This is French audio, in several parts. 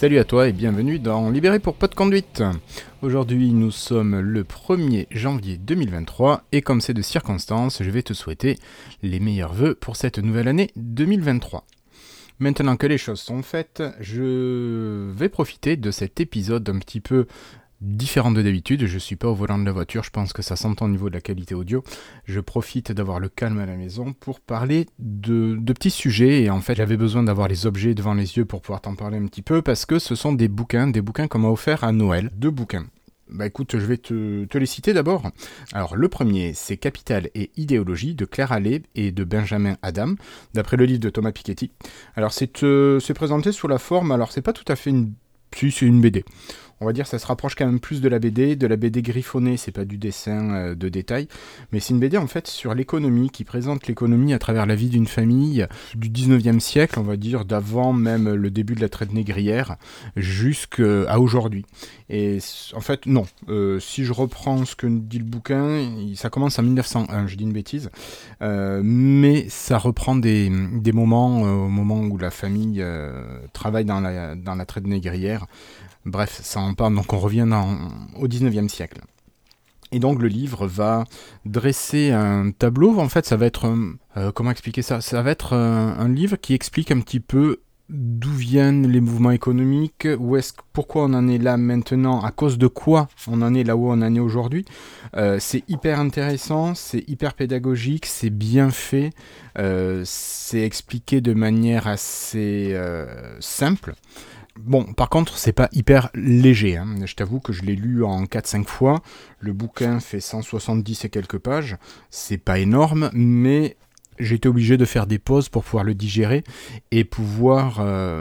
Salut à toi et bienvenue dans Libéré pour Pas de Conduite. Aujourd'hui nous sommes le 1er janvier 2023 et comme c'est de circonstance, je vais te souhaiter les meilleurs vœux pour cette nouvelle année 2023. Maintenant que les choses sont faites, je vais profiter de cet épisode un petit peu différent de d'habitude. Je suis pas au volant de la voiture, je pense que ça s'entend au niveau de la qualité audio. Je profite d'avoir le calme à la maison pour parler de petits sujets, et en fait j'avais besoin d'avoir les objets devant les yeux pour pouvoir t'en parler un petit peu, parce que ce sont des bouquins qu'on m'a offert à Noël. 2 bouquins. Bah écoute, je vais te les citer d'abord. Alors le premier, c'est Capital et idéologie de Claire Allais et de Benjamin Adam, d'après le livre de Thomas Piketty. Alors c'est présenté sous la forme, alors c'est pas tout à fait c'est une BD. On va dire que ça se rapproche quand même plus de la BD griffonnée, c'est pas du dessin de détail, mais c'est une BD en fait sur l'économie, qui présente l'économie à travers la vie d'une famille du 19e siècle, on va dire, d'avant même le début de la traite négrière, jusqu'à aujourd'hui. Et en fait, non, si je reprends ce que dit le bouquin, ça commence en 1901, je dis une bêtise, mais ça reprend des moments, au moment où la famille travaille dans la traite négrière. Bref, ça en parle, donc on revient au 19e siècle. Et donc le livre va dresser un tableau, en fait ça va être, comment expliquer ça ? Ça va être un livre qui explique un petit peu d'où viennent les mouvements économiques, pourquoi on en est là maintenant, à cause de quoi on en est là où on en est aujourd'hui. C'est hyper intéressant, c'est hyper pédagogique, c'est bien fait, c'est expliqué de manière assez simple. Bon, par contre, c'est pas hyper léger, hein. Je t'avoue que je l'ai lu en 4-5 fois. Le bouquin fait 170 et quelques pages. C'est pas énorme, mais j'ai été obligé de faire des pauses pour pouvoir le digérer et pouvoir...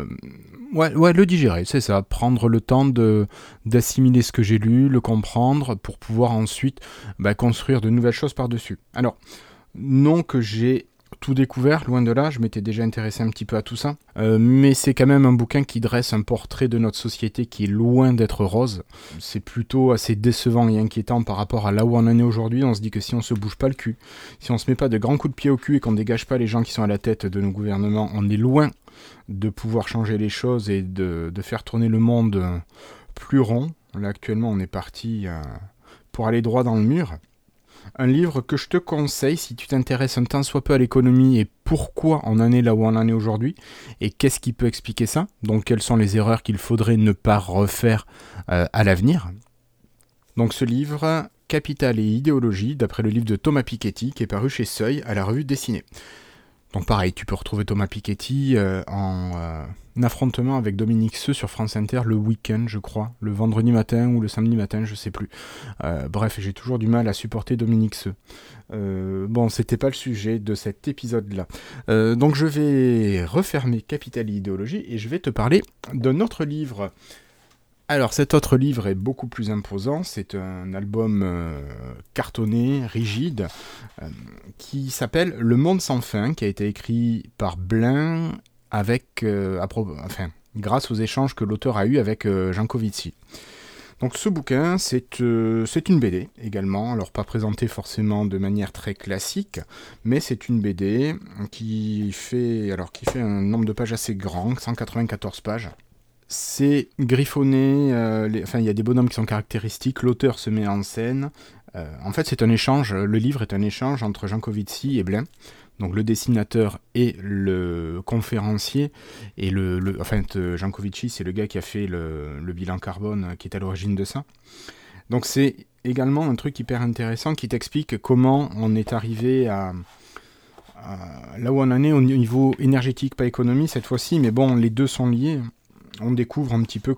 le digérer, c'est ça. Prendre le temps d'assimiler ce que j'ai lu, le comprendre, pour pouvoir ensuite construire de nouvelles choses par-dessus. Alors, non que j'ai tout découvert, loin de là, je m'étais déjà intéressé un petit peu à tout ça, mais c'est quand même un bouquin qui dresse un portrait de notre société qui est loin d'être rose. C'est plutôt assez décevant et inquiétant par rapport à là où on en est aujourd'hui. On se dit que si on se bouge pas le cul, si on se met pas de grands coups de pied au cul et qu'on dégage pas les gens qui sont à la tête de nos gouvernements, on est loin de pouvoir changer les choses et de faire tourner le monde plus rond. Là actuellement on est parti pour aller droit dans le mur. Un livre que je te conseille si tu t'intéresses un tant soit peu à l'économie et pourquoi on en est là où on en est aujourd'hui et qu'est-ce qui peut expliquer ça, donc quelles sont les erreurs qu'il faudrait ne pas refaire à l'avenir. Donc ce livre, Capital et idéologie, d'après le livre de Thomas Piketty, qui est paru chez Seuil à la revue Dessinée. Donc pareil, tu peux retrouver Thomas Piketty en affrontement avec Dominique Seux sur France Inter le week-end, je crois, le vendredi matin ou le samedi matin, je sais plus. Bref, j'ai toujours du mal à supporter Dominique Seux. Bon, c'était pas le sujet de cet épisode-là. Donc je vais refermer Capital et idéologie et je vais te parler d'un autre livre. Alors cet autre livre est beaucoup plus imposant, c'est un album cartonné, rigide, qui s'appelle Le Monde sans fin, qui a été écrit par Blin grâce aux échanges que l'auteur a eus avec Jancovici. Donc ce bouquin, c'est une BD également, alors pas présentée forcément de manière très classique, mais c'est une BD qui fait un nombre de pages assez grand, 194 pages. C'est griffonné, il y a des bonhommes qui sont caractéristiques, l'auteur se met en scène. En fait, c'est un échange, le livre est un échange entre Jancovici et Blin, donc le dessinateur et le conférencier. Et Jancovici, c'est le gars qui a fait le bilan carbone, qui est à l'origine de ça. Donc c'est également un truc hyper intéressant qui t'explique comment on est arrivé à là où on en est au niveau énergétique, pas économie cette fois-ci, mais bon, les deux sont liés. On découvre un petit peu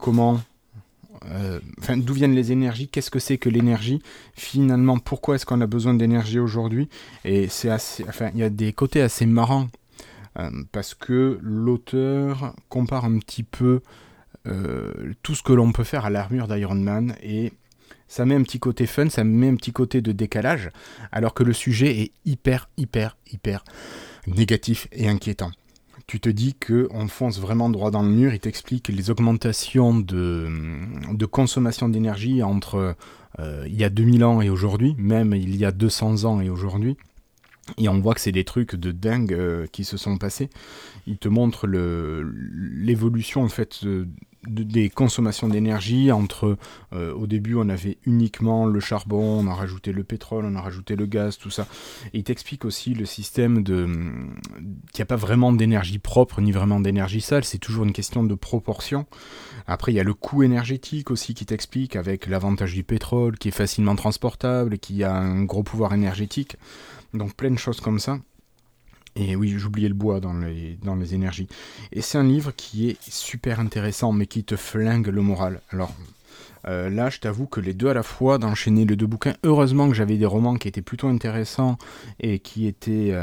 d'où viennent les énergies, qu'est-ce que c'est que l'énergie, finalement, pourquoi est-ce qu'on a besoin d'énergie aujourd'hui, et il y a des côtés assez marrants, parce que l'auteur compare un petit peu tout ce que l'on peut faire à l'armure d'Iron Man, et ça met un petit côté fun, ça met un petit côté de décalage, alors que le sujet est hyper, hyper, hyper négatif et inquiétant. Tu te dis qu'on fonce vraiment droit dans le mur. Il t'explique les augmentations de consommation d'énergie entre il y a 2000 ans et aujourd'hui, même il y a 200 ans et aujourd'hui. Et on voit que c'est des trucs de dingue qui se sont passés. Il te montre l'évolution en fait des consommations d'énergie entre au début on avait uniquement le charbon, on a rajouté le pétrole, on a rajouté le gaz, tout ça. Et il t'explique aussi le système qu'il n'y a pas vraiment d'énergie propre ni vraiment d'énergie sale, c'est toujours une question de proportion. Après il y a le coût énergétique aussi qui t'explique avec l'avantage du pétrole qui est facilement transportable, qui a un gros pouvoir énergétique, donc plein de choses comme ça. Et oui, j'oubliais le bois dans les énergies. Et c'est un livre qui est super intéressant, mais qui te flingue le moral. Alors là, je t'avoue que les deux à la fois, d'enchaîner les deux bouquins, heureusement que j'avais des romans qui étaient plutôt intéressants et qui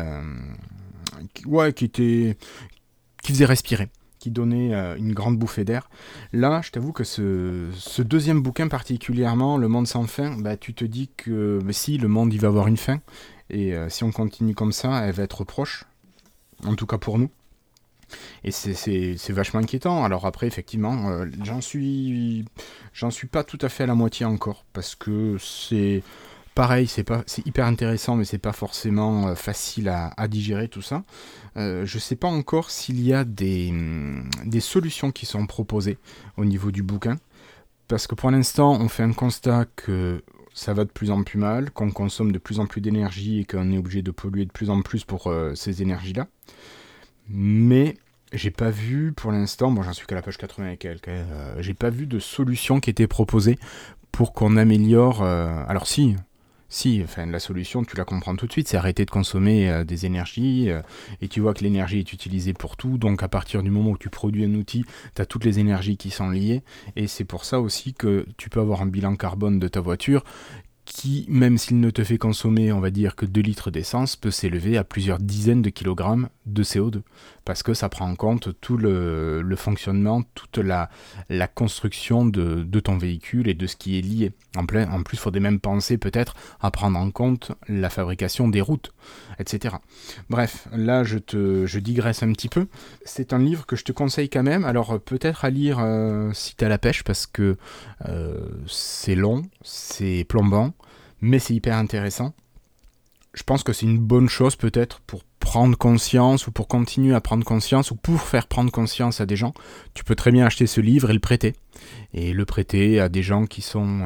faisaient respirer, qui donnaient une grande bouffée d'air. Là, je t'avoue que ce deuxième bouquin particulièrement, Le Monde sans fin, tu te dis que si, le monde il va avoir une fin. Et si on continue comme ça, elle va être proche, en tout cas pour nous. Et c'est vachement inquiétant. Alors après, effectivement, j'en suis pas tout à fait à la moitié encore, parce que c'est pareil, c'est hyper intéressant, mais c'est pas forcément facile à digérer tout ça. Je sais pas encore s'il y a des solutions qui sont proposées au niveau du bouquin, parce que pour l'instant, on fait un constat que ça va de plus en plus mal, qu'on consomme de plus en plus d'énergie et qu'on est obligé de polluer de plus en plus pour ces énergies-là. Mais j'ai pas vu pour l'instant, j'en suis qu'à la page 80 et quelques, j'ai pas vu de solution qui était proposée pour qu'on améliore... alors si, la solution, tu la comprends tout de suite, c'est arrêter de consommer des énergies, et tu vois que l'énergie est utilisée pour tout, donc à partir du moment où tu produis un outil, tu as toutes les énergies qui sont liées, et c'est pour ça aussi que tu peux avoir un bilan carbone de ta voiture qui, même s'il ne te fait consommer, on va dire, que 2 litres d'essence, peut s'élever à plusieurs dizaines de kilogrammes de CO2. Parce que ça prend en compte tout le fonctionnement, toute la construction de ton véhicule et de ce qui est lié. En plus, il faudrait même penser peut-être à prendre en compte la fabrication des routes, etc. Bref, là, je digresse un petit peu. C'est un livre que je te conseille quand même. Alors, peut-être à lire si tu as la pêche, parce que c'est long, c'est plombant, mais c'est hyper intéressant. Je pense que c'est une bonne chose peut-être pour prendre conscience ou pour continuer à prendre conscience ou pour faire prendre conscience à des gens. Tu peux très bien acheter ce livre et le prêter. Et le prêter à des gens qui sont...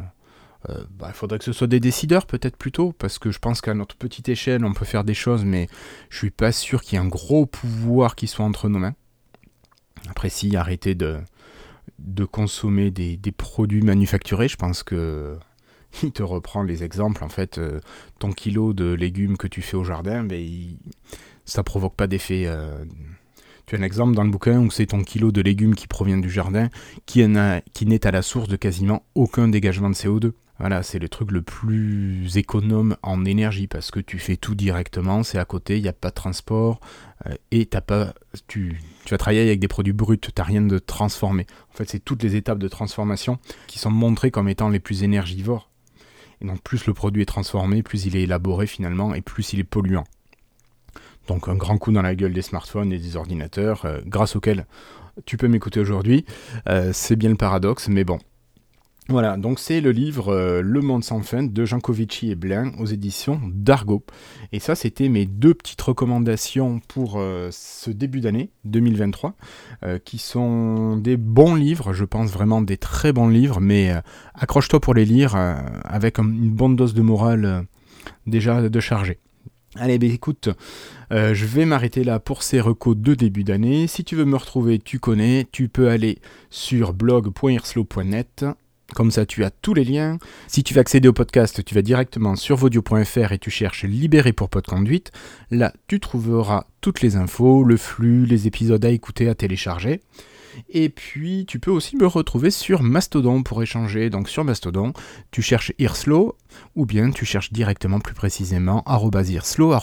il faudrait que ce soit des décideurs peut-être plutôt, parce que je pense qu'à notre petite échelle on peut faire des choses, mais je suis pas sûr qu'il y ait un gros pouvoir qui soit entre nos mains. Après si, arrêter de consommer des produits manufacturés, je pense que... Il te reprend les exemples, en fait, ton kilo de légumes que tu fais au jardin, ça provoque pas d'effet. Tu as un exemple dans le bouquin où c'est ton kilo de légumes qui provient du jardin qui n'est à la source de quasiment aucun dégagement de CO2. Voilà, c'est le truc le plus économe en énergie parce que tu fais tout directement, c'est à côté, il n'y a pas de transport et tu vas travailler avec des produits bruts, tu n'as rien de transformé. En fait, c'est toutes les étapes de transformation qui sont montrées comme étant les plus énergivores. Et donc plus le produit est transformé, plus il est élaboré finalement, et plus il est polluant. Donc un grand coup dans la gueule des smartphones et des ordinateurs, grâce auxquels tu peux m'écouter aujourd'hui. C'est bien le paradoxe, mais bon. Voilà, donc c'est le livre Le Monde sans fin de Jancovici et Blin aux éditions d'Argo. Et ça, c'était mes 2 petites recommandations pour ce début d'année 2023, qui sont des bons livres, je pense vraiment des très bons livres, mais accroche-toi pour les lire avec une bonne dose de morale déjà de chargée. Allez, écoute, je vais m'arrêter là pour ces recos de début d'année. Si tu veux me retrouver, tu connais, tu peux aller sur blog.irslo.net. Comme ça, tu as tous les liens. Si tu veux accéder au podcast, tu vas directement sur vodio.fr et tu cherches Libéré pour Podconduite. Là, tu trouveras toutes les infos, le flux, les épisodes à écouter, à télécharger. Et puis, tu peux aussi me retrouver sur Mastodon pour échanger. Donc, sur Mastodon, tu cherches Irslo ou bien tu cherches directement plus précisément @irslo,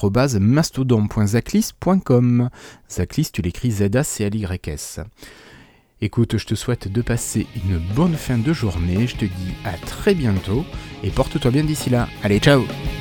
@mastodon.zaclis.com. Zaclis, tu l'écris Z-A-C-L-Y-S. Écoute, je te souhaite de passer une bonne fin de journée, je te dis à très bientôt et porte-toi bien d'ici là. Allez, ciao!